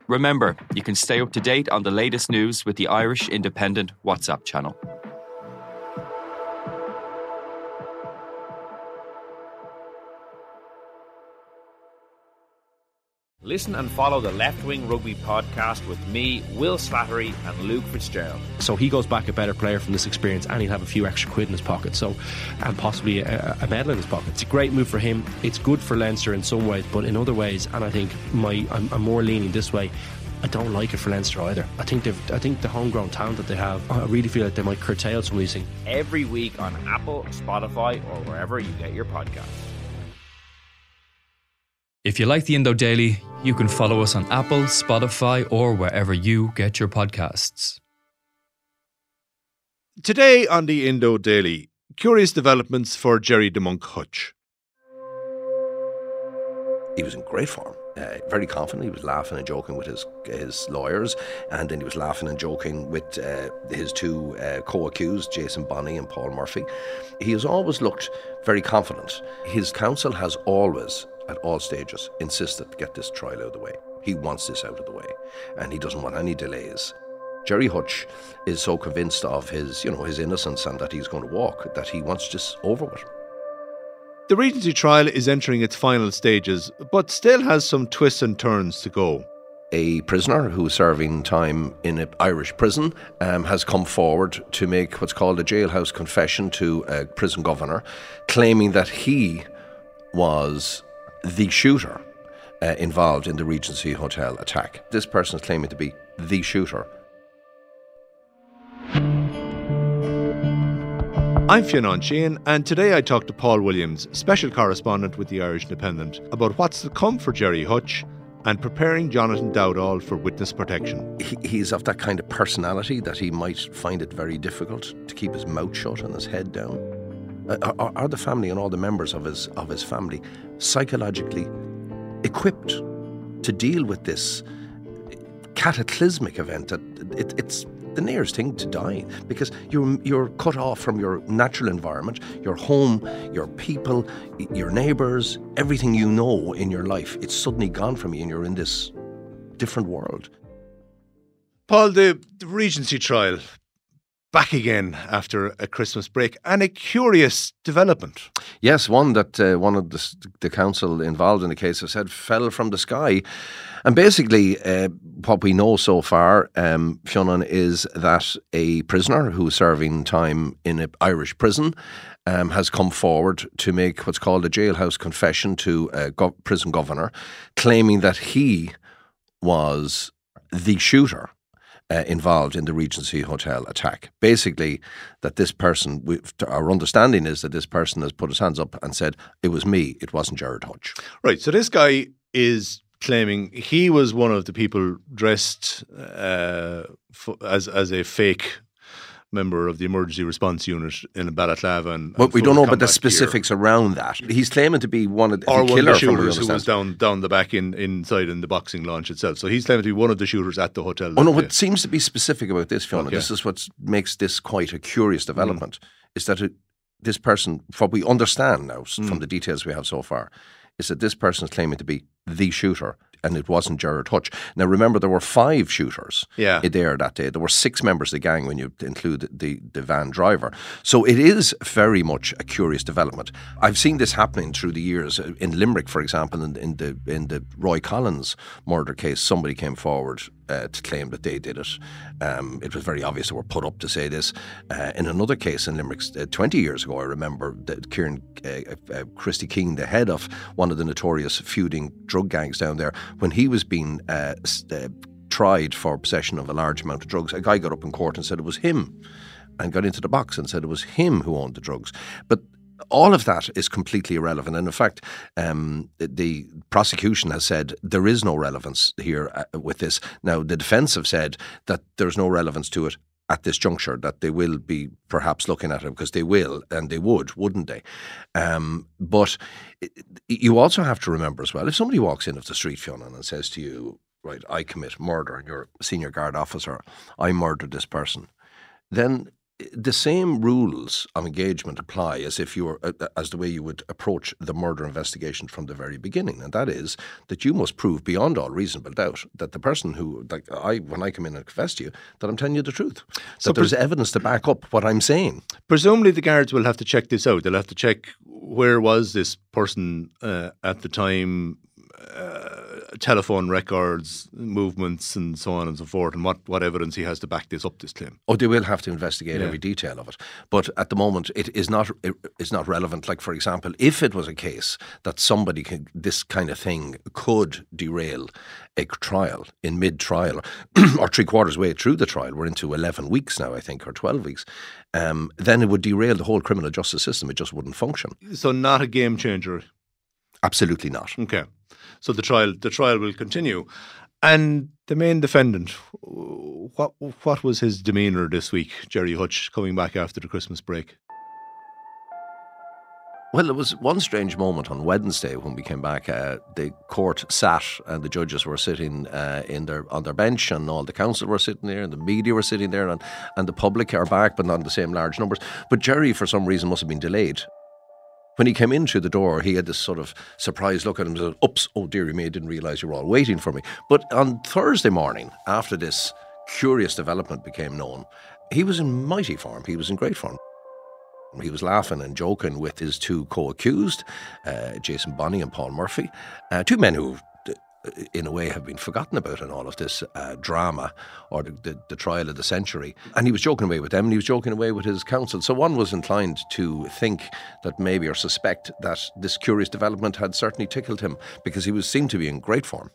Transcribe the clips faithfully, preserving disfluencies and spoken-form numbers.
Remember, you can stay up to date on the latest news with the Irish Independent WhatsApp channel. Listen and follow the Left Wing Rugby podcast with me, Will Slattery, and Luke Fitzgerald. So he goes back a better player from this experience, and he'll have a few extra quid in his pocket, so and possibly a, a medal in his pocket. It's a great move for him. It's good for Leinster in some ways, but in other ways, and I think my I'm, I'm more leaning this way, I don't like it for Leinster either. I think they've I think the homegrown talent that they have, I really feel like they might curtail some of these things. Every week on Apple, Spotify, or wherever you get your podcasts. If you like the Indo Daily, you can follow us on Apple, Spotify, or wherever you get your podcasts. Today on the Indo Daily, curious developments for Gerry de Monk Hutch. He was in great form, uh, very confident. He was laughing and joking with his his lawyers, and then he was laughing and joking with uh, his two uh, co-accused, Jason Bonney and Paul Murphy. He has always looked very confident. His counsel has always, at all stages, insisted to get this trial out of the way. He wants this out of the way, and he doesn't want any delays. Gerry Hutch is so convinced of his, you know, his innocence and that he's going to walk that he wants this over with. The Regency trial is entering its final stages, but still has some twists and turns to go. A prisoner who is serving time in an Irish prison um, has come forward to make what's called a jailhouse confession to a prison governor, claiming that he was the shooter uh, involved in the Regency Hotel attack. This person is claiming to be the shooter. I'm Fionn Sheehan, and today I talked to Paul Williams, special correspondent with the Irish Independent, about what's to come for Gerry Hutch and preparing Jonathan Dowdall for witness protection. He, he's of that kind of personality that he might find it very difficult to keep his mouth shut and his head down. Uh, are, are the family and all the members of his of his family psychologically equipped to deal with this cataclysmic event? That it, it's the nearest thing to dying, because you're you're cut off from your natural environment, your home, your people, your neighbours, everything you know in your life. It's suddenly gone from you, and you're in this different world. Paul, the, the Regency trial, back again after a Christmas break, and a curious development. Yes, one that uh, one of the, the counsel involved in the case has said fell from the sky. And basically, uh, what we know so far, um, Fionn, is that a prisoner who is serving time in an Irish prison um, has come forward to make what's called a jailhouse confession to a go- prison governor, claiming that he was the shooter Uh, involved in the Regency Hotel attack. Basically, that this person, our understanding is that this person has put his hands up and said, it was me, it wasn't Gerard Hutch. Right, so this guy is claiming he was one of the people dressed uh, f- as as a fake member of the emergency response unit in Balaclava. And, but and we don't know about the gear. specifics around that. He's claiming to be one of the, or the one killer of the shooters from who was down down the back in inside in the boxing launch itself. So he's claiming to be one of the shooters at the hotel. Oh no, day. what seems to be specific about this, Fiona, Okay. this is what makes this quite a curious development, mm. is that it, this person, what we understand now mm. from the details we have so far, is that this person is claiming to be the shooter, and it wasn't Gerard Hutch. Now, remember, there were five shooters yeah. there that day. There were six members of the gang when you include the, the van driver. So it is very much a curious development. I've seen this happening through the years. In Limerick, for example, in, in the in the Roy Collins murder case, somebody came forward uh, to claim that they did it. Um, it was very obvious they were put up to say this. Uh, in another case in Limerick, uh, twenty years ago, I remember that Kieran uh, uh, Christy King, the head of one of the notorious feuding drug gangs down there, when he was being uh, uh, tried for possession of a large amount of drugs, a guy got up in court and said it was him, and got into the box and said it was him who owned the drugs. But all of that is completely irrelevant. And in fact, um, the prosecution has said there is no relevance here uh, with this. Now, the defence have said that there's no relevance to it at this juncture, that they will be perhaps looking at it, because they will, and they would, wouldn't they? Um, but you also have to remember as well, if somebody walks in off the street, Fiona, and says to you, right, I commit murder, and you're a senior guard officer, I murdered this person, then the same rules of engagement apply as if you were, uh, as the way you would approach the murder investigation from the very beginning, and that is that you must prove beyond all reasonable doubt that the person who, like I, when I come in and confess to you, that I'm telling you the truth, so that there's pres- evidence to back up what I'm saying. Presumably, the guards will have to check this out. They'll have to check where was this person uh, at the time. Uh, telephone records, movements, and so on and so forth, and what, what evidence he has to back this up, this claim. Oh, they will have to investigate yeah. every detail of it. But at the moment, it is not it is not relevant. Like, for example, if it was a case that somebody can, this kind of thing could derail a trial in mid-trial or three quarters way through the trial, we're into eleven weeks now, I think, or twelve weeks, um, then it would derail the whole criminal justice system. It just wouldn't function. So not a game changer? Absolutely not. Okay. So the trial the trial will continue. And the main defendant, what what was his demeanour this week, Gerry Hutch, coming back after the Christmas break? Well, there was one strange moment on Wednesday when we came back. Uh, the court sat and the judges were sitting uh, in their on their bench, and all the counsel were sitting there, and the media were sitting there, and, and the public are back, but not in the same large numbers. But Gerry, for some reason, must have been delayed. When he came in through the door, he had this sort of surprised look at him and said, oops, oh dearie me, I didn't realise you were all waiting for me. But on Thursday morning, after this curious development became known, he was in mighty form. He was in great form. He was laughing and joking with his two co-accused, uh, Jason Bonney and Paul Murphy, uh, two men who, in a way, have been forgotten about in all of this uh, drama or the, the, the trial of the century. And he was joking away with them, and he was joking away with his counsel. So one was inclined to think that maybe, or suspect that this curious development had certainly tickled him, because he was seemed to be in great form.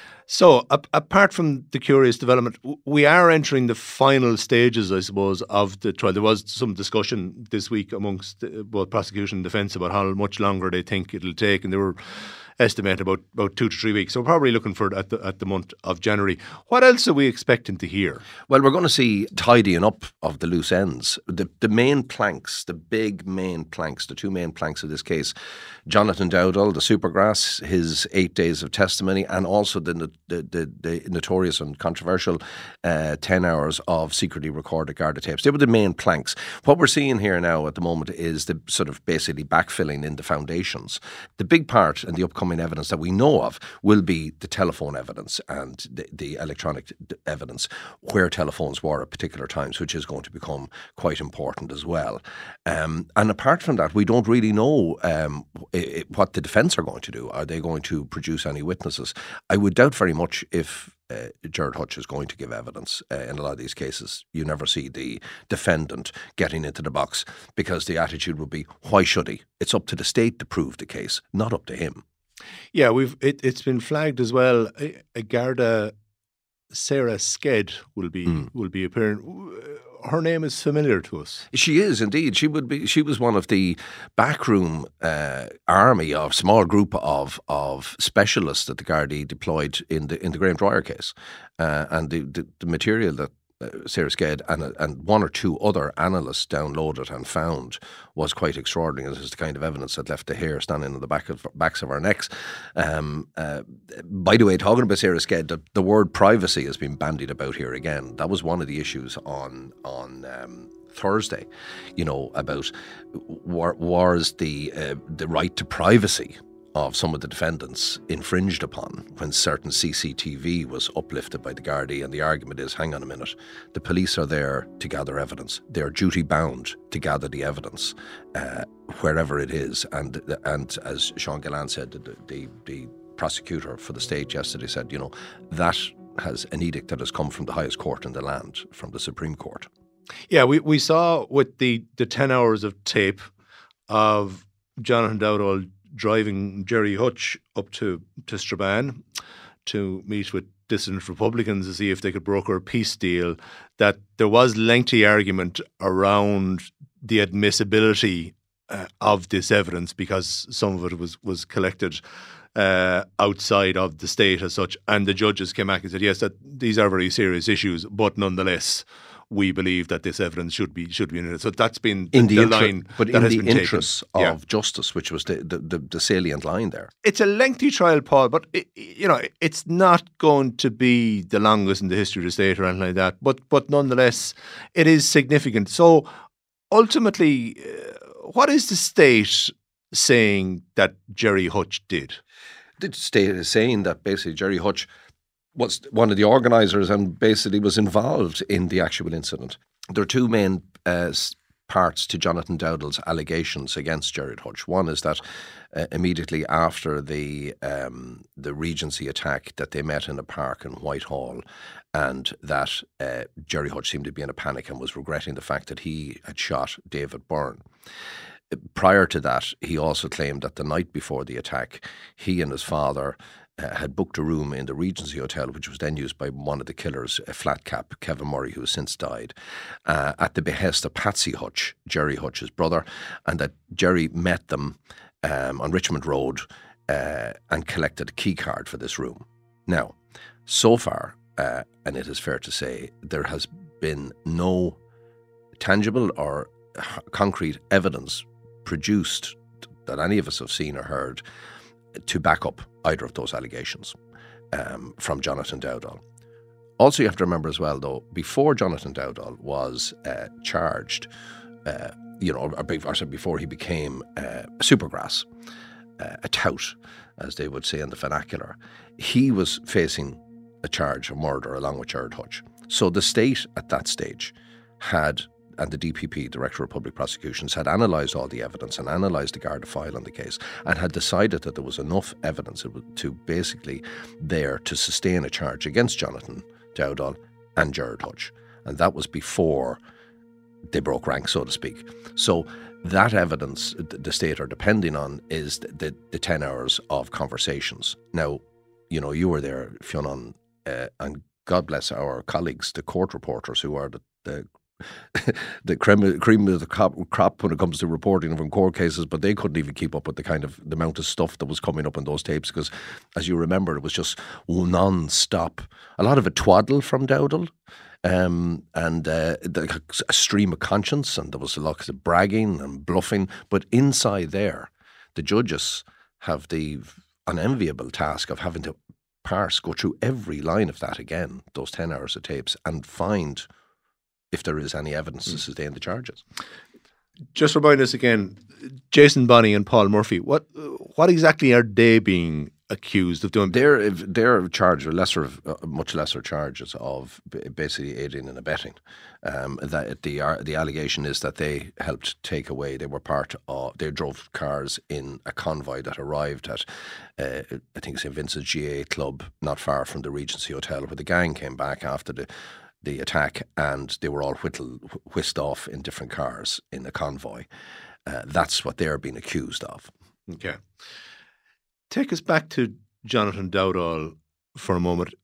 So, a- apart from the curious development, w- we are entering the final stages, I suppose, of the trial. There was some discussion this week amongst uh, both prosecution and defence about how much longer they think it'll take, and they were estimating about, about two to three weeks. So we're probably looking for it at the, at the month of January. What else are we expecting to hear? Well, we're going to see tidying up of the loose ends. The the main planks, the big main planks, the two main planks of this case, Jonathan Dowdall, the Supergrass, his eight days of testimony, and also the the, the, the notorious and controversial uh, ten hours of secretly recorded Garda tapes. They were the main planks. What we're seeing here now at the moment is the sort of basically backfilling in the foundations. The big part in the upcoming evidence that we know of will be the telephone evidence and the, the electronic d- evidence, where telephones were at particular times, which is going to become quite important as well. Um, and apart from that, we don't really know um, I- what the defence are going to do. Are they going to produce any witnesses? I would doubt very much if Uh, Gerard Hutch is going to give evidence. Uh, in a lot of these cases, you never see the defendant getting into the box, because the attitude would be, why should he? It's up to the state to prove the case, not up to him. Yeah, we've it, it's been flagged as well. A, a Garda, Sarah Sked, will be mm. will be appearing. Her name is familiar to us. She is indeed. She would be. She was one of the backroom uh, army of small group of of specialists that the Gardaí deployed in the in the Graham Dwyer case, uh, and the, the the material that uh, Sarah Sked and and one or two other analysts downloaded and found was quite extraordinary. This is the kind of evidence that left the hair standing on the back of backs of our necks. Um, uh, by the way, talking about Sarah Sked, the, the word privacy has been bandied about here again. That was one of the issues on on um, Thursday. You know, about war, was the uh, the right to privacy of some of the defendants infringed upon when certain C C T V was uplifted by the Gardaí. And the argument is, hang on a minute, the police are there to gather evidence. They're duty bound to gather the evidence uh, wherever it is. And and as Sean Gillan said, the, the, the prosecutor for the state yesterday said, you know, that has an edict that has come from the highest court in the land, from the Supreme Court. Yeah, we, we saw with the, the ten hours of tape of Jonathan Dowdall driving Gerry Hutch up to, to Strabane to meet with dissident Republicans to see if they could broker a peace deal, that there was lengthy argument around the admissibility uh, of this evidence, because some of it was, was collected uh, outside of the state as such. And the judges came back and said, yes, that these are very serious issues, but nonetheless, we believe that this evidence should be should be in it. So that's been the, in the, the inter- line but that in has the been interests taken. of yeah. justice, which was the, the, the, the salient line there. It's a lengthy trial, Paul, but it, you know it's not going to be the longest in the history of the state or anything like that. But but nonetheless, it is significant. So ultimately, uh, what is the state saying that Gerry Hutch did? The state is saying that basically Gerry Hutch was one of the organisers and basically was involved in the actual incident. There are two main uh, parts to Jonathan Dowdall's allegations against Gerry Hutch. One is that uh, immediately after the um, the Regency attack, that they met in a park in Whitehall, and that uh, Gerry Hutch seemed to be in a panic and was regretting the fact that he had shot David Byrne. Prior to that, he also claimed that the night before the attack, he and his father uh, had booked a room in the Regency Hotel, which was then used by one of the killers, a flat cap, Kevin Murray, who has since died, uh, at the behest of Patsy Hutch, Gerry Hutch's brother, and that Gerry met them um, on Richmond Road uh, and collected a key card for this room. Now, so far, uh, and it is fair to say, there has been no tangible or concrete evidence produced that any of us have seen or heard to back up either of those allegations um, from Jonathan Dowdall. Also, you have to remember as well, though, before Jonathan Dowdall was uh, charged, uh, you know, or before he became uh, a supergrass, uh, a tout, as they would say in the vernacular, he was facing a charge of murder along with Gerry Hutch. So the state at that stage had, and the D P P, Director of Public Prosecutions, had analysed all the evidence and analysed the Garda file on the case and had decided that there was enough evidence to basically there to sustain a charge against Jonathan Dowdall and Gerry Hutch. And that was before they broke rank, so to speak. So that evidence the state are depending on is the, the, the ten hours of conversations. Now, you know, you were there, Fionn, uh, and God bless our colleagues, the court reporters, who are the, the the cream, cream of the crop, crop when it comes to reporting from court cases, but they couldn't even keep up with the kind of the amount of stuff that was coming up in those tapes because, as you remember, it was just non-stop. A lot of it twaddle from Dowdall, um, and uh, the, a stream of conscience, and there was a lot of bragging and bluffing. But inside there, the judges have the unenviable task of having to parse, go through every line of that again, those ten hours of tapes, and find if there is any evidence to sustain the charges. Just remind us again, Jason Bonney and Paul Murphy, what what exactly are they being accused of doing? They're they're charged with lesser, uh, much lesser charges of basically aiding and abetting. Um, that the the allegation is that they helped take away. They were part of. They drove cars in a convoy that arrived at, uh, I think, Saint Vincent's G A A Club, not far from the Regency Hotel, where the gang came back after the. the attack, and they were all whittled, whisked off in different cars in a convoy. Uh, that's what they're being accused of. Okay. Take us back to Jonathan Dowdall for a moment.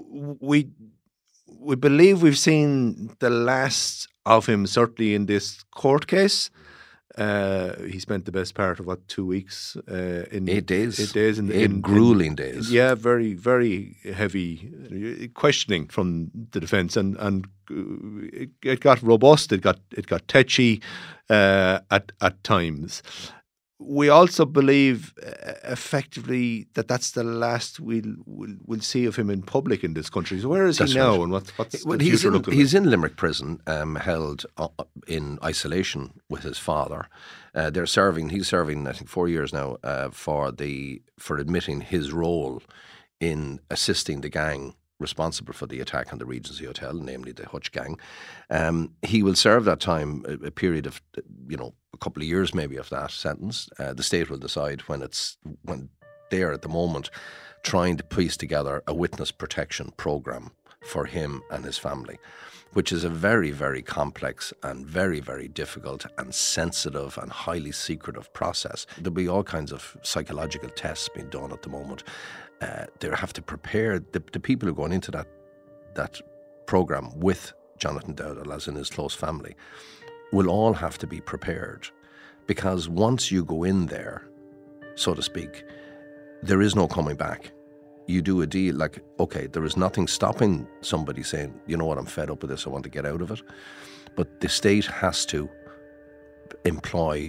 We we believe we've seen the last of him, certainly in this court case. Uh, he spent the best part of, what, two weeks? Uh, in Eight days. Eight days. In, Eight in, grueling in, days. Yeah, very, very heavy questioning from the defence, and and it, it got robust. It got it got tetchy uh, at at times. We also believe uh, effectively that that's the last we'll, we'll we'll see of him in public in this country. So where is that's he now, right. and what, what's well, the he's future in, looking He's like? in Limerick prison, um, held uh, in isolation with his father. Uh, they're serving. He's serving, I think, four years now uh, for the for admitting his role in assisting the gang responsible for the attack on the Regency Hotel, namely the Hutch gang. Um, he will serve that time, a, a period of, you know, a couple of years maybe of that sentence. Uh, the state will decide when it's when they're at the moment trying to piece together a witness protection program for him and his family, which is a very, very complex and very, very difficult and sensitive and highly secretive process. There'll be all kinds of psychological tests being done at the moment. Uh, they have to prepare the, the people who are going into that that program with Jonathan Dowdall, as in his close family, will all have to be prepared, because once you go in there, so to speak, there is no coming back. You do a deal, like, okay, there is nothing stopping somebody saying, you know what, I'm fed up with this, I want to get out of it. But the state has to employ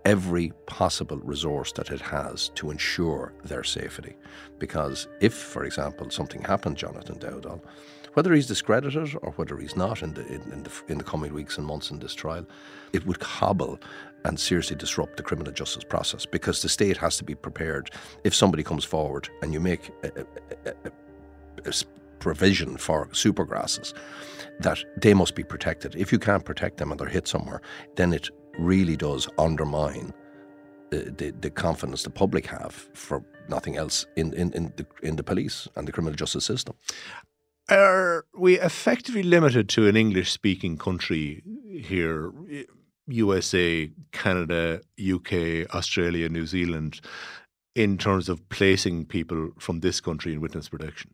every possible resource that it has to ensure their safety. Because if, for example, something happened, Jonathan Dowdall, whether he's discredited or whether he's not in the, in, in the in the coming weeks and months in this trial, it would hobble and seriously disrupt the criminal justice process, because the state has to be prepared if somebody comes forward and you make a, a, a, a provision for supergrasses, that they must be protected. If you can't protect them and they're hit somewhere, then it really does undermine the, the, the confidence the public have, for nothing else, in, in, in, the, in the police and the criminal justice system. Are we effectively limited to an English-speaking country here, U S A, Canada, U K, Australia, New Zealand, in terms of placing people from this country in witness protection?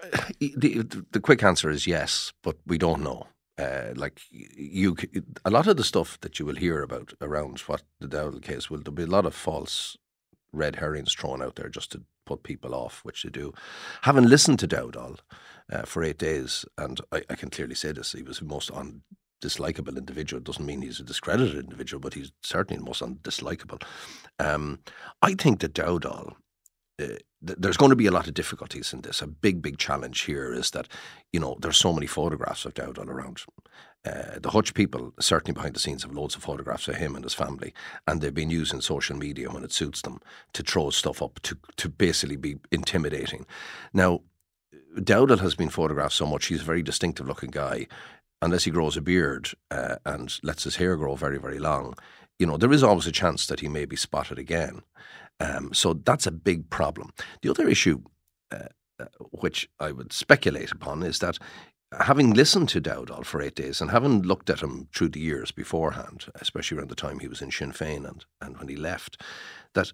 The, the quick answer is yes, but we don't know. Uh, like you, a lot of the stuff that you will hear about around what the Dowdall case will, there'll be a lot of false red herrings thrown out there just to put people off, which they do. Having listened to Dowdall uh, for eight days, and I, I can clearly say this, he was the most undislikable individual. It doesn't mean he's a discredited individual, but he's certainly the most undislikable. Um, I think that Dowdall, Uh, th- there's going to be a lot of difficulties in this. A big, big challenge here is that, you know, there's so many photographs of Dowdall around. Uh, the Hutch people, certainly behind the scenes, have loads of photographs of him and his family, and they've been using social media when it suits them to throw stuff up to, to basically be intimidating. Now, Dowdall has been photographed so much. He's a very distinctive looking guy. Unless he grows a beard uh, and lets his hair grow very, very long, you know, there is always a chance that he may be spotted again. Um, so that's a big problem. The other issue, uh, uh, which I would speculate upon, is that having listened to Dowdall for eight days and having looked at him through the years beforehand, especially around the time he was in Sinn Féin and, and when he left, that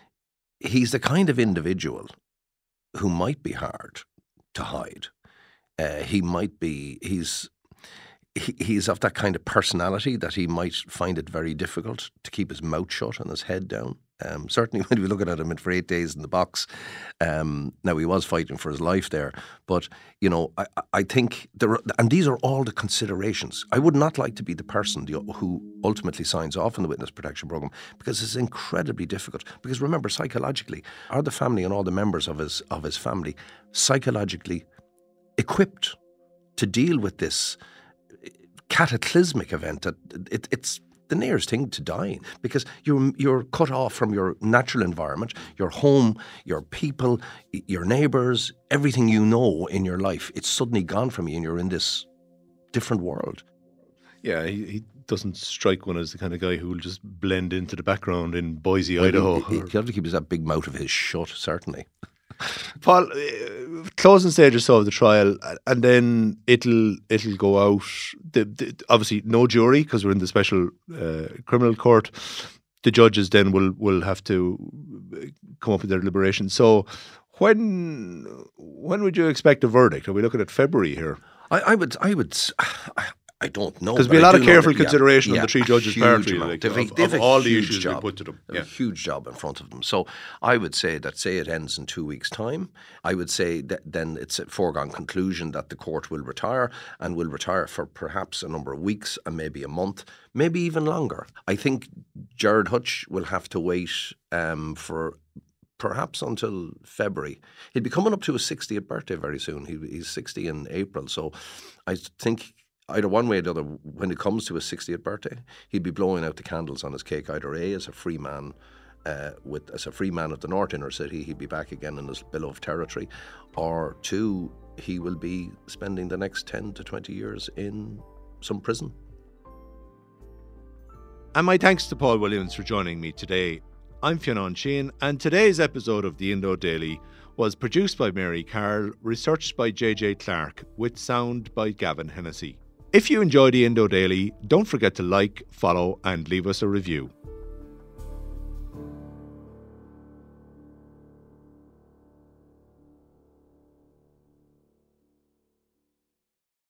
he's the kind of individual who might be hard to hide. Uh, he might be, he's, he, he's of that kind of personality that he might find it very difficult to keep his mouth shut and his head down. Um, certainly when we look at him for eight days in the box, um, now he was fighting for his life there, but you know, I, I think there are, and these are all the considerations. I would not like to be the person who ultimately signs off on the witness protection program, because it's incredibly difficult. Because remember, psychologically, are the family and all the members of his of his family psychologically equipped to deal with this cataclysmic event? That it, it's the nearest thing to dying, because you're you're cut off from your natural environment, your home, your people, your neighbours, everything you know in your life. It's suddenly gone from you, and you're in this different world. Yeah, he, he doesn't strike one as the kind of guy who will just blend into the background in Boise, well, Idaho. He, he, he'll have to keep that big mouth of his shut, certainly. Paul, uh, closing stage or so of the trial, and then it'll it'll go out. The, the, obviously, no jury, because we're in the special uh, criminal court. The judges then will will have to come up with their deliberation. So, when when would you expect a verdict? Are we looking at February here? I, I would I would. I, I don't know. There's been a lot of careful that, consideration yeah, on the three yeah, judges' part, really, like, they've, of, they've of all the huge issues job. we put to them. They Yeah. have a huge job in front of them. So I would say that, say it ends in two weeks' time, I would say that then it's a foregone conclusion that the court will retire, and will retire for perhaps a number of weeks and maybe a month, maybe even longer. I think Gerard Hutch will have to wait um, for perhaps until February. He'll be coming up to his sixtieth birthday very soon. He, he's sixty in April. So I think either one way or the other, when it comes to his sixtieth birthday, he'd be blowing out the candles on his cake. Either A, as a free man, uh, with as a free man of the North Inner City, he'd be back again in his beloved territory, or two, he will be spending the next ten to twenty years in some prison. And my thanks to Paul Williams for joining me today. I'm Fionn Sheehan, and today's episode of the Indo Daily was produced by Mary Carroll, researched by J J Clark, with sound by Gavin Hennessy. If you enjoy the Indo Daily, don't forget to like, follow, and leave us a review.